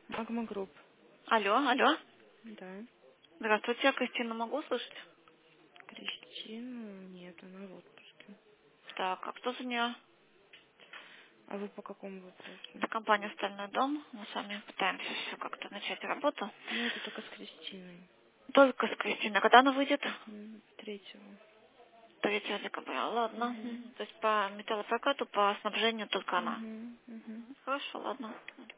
Магма Групп. Алло, алло. Да. Здравствуйте, я Кристину могу слышать? Кристина? Нет, она в отпуске. Так, а кто за нее? А вы по какому вопросу? Это компания «Стальной дом». Мы с вами пытаемся все как-то начать работу. Ну, это только с Кристиной. Только с Кристиной. Когда она выйдет? Третьего. 3 декабря. Ладно. Угу. То есть по металлопрокату, по снабжению только она. Угу. Угу. Хорошо, ладно.